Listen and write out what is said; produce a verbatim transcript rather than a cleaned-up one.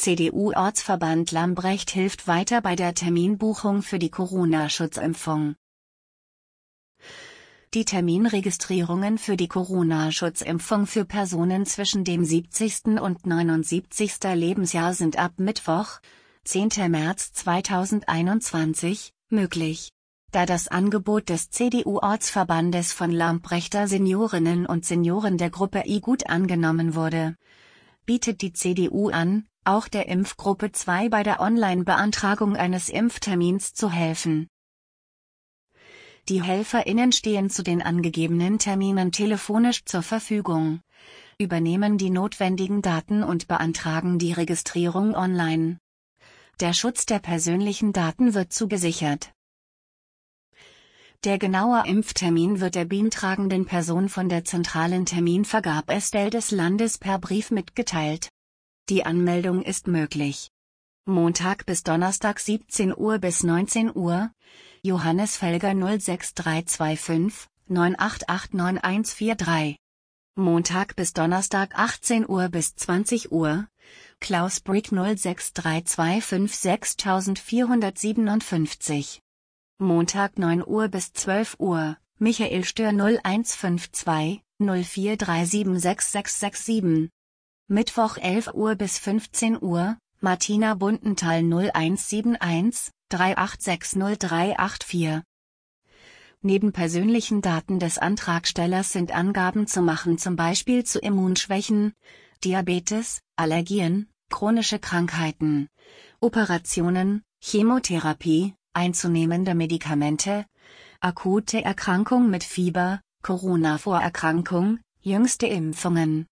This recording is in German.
C D U-Ortsverband Lambrecht hilft weiter bei der Terminbuchung für die Corona-Schutzimpfung. Die Terminregistrierungen für die Corona-Schutzimpfung für Personen zwischen dem siebzigsten und neunundsiebzigsten Lebensjahr sind ab Mittwoch, zehnten März zweitausendeinundzwanzig, möglich. Da das Angebot des C D U-Ortsverbandes von Lambrechter Seniorinnen und Senioren der Gruppe I gut angenommen wurde, bietet die C D U an, auch der Impfgruppe zwei bei der Online-Beantragung eines Impftermins zu helfen. Die HelferInnen stehen zu den angegebenen Terminen telefonisch zur Verfügung, übernehmen die notwendigen Daten und beantragen die Registrierung online. Der Schutz der persönlichen Daten wird zugesichert. Der genaue Impftermin wird der beantragenden Person von der zentralen Terminvergabestelle des Landes per Brief mitgeteilt. Die Anmeldung ist möglich. Montag bis Donnerstag siebzehn Uhr bis neunzehn Uhr, Johannes Felger null sechs drei zwei fünf, neun acht acht neun eins vier drei. Montag bis Donnerstag achtzehn Uhr bis zwanzig Uhr, Klaus Brick null sechs drei zwei fünf sechs vier sieben fünf. Montag neun Uhr bis zwölf Uhr, Michael Stör null eins fünf zwei, null vier drei sieben sechs sechs sechs sieben. Mittwoch elf Uhr bis fünfzehn Uhr, Martina Buntenthal null eins sieben eins, drei acht sechs null drei acht vier. Neben persönlichen Daten des Antragstellers sind Angaben zu machen, zum Beispiel zu Immunschwächen, Diabetes, Allergien, chronische Krankheiten, Operationen, Chemotherapie, einzunehmende Medikamente, akute Erkrankung mit Fieber, Corona-Vorerkrankung, jüngste Impfungen.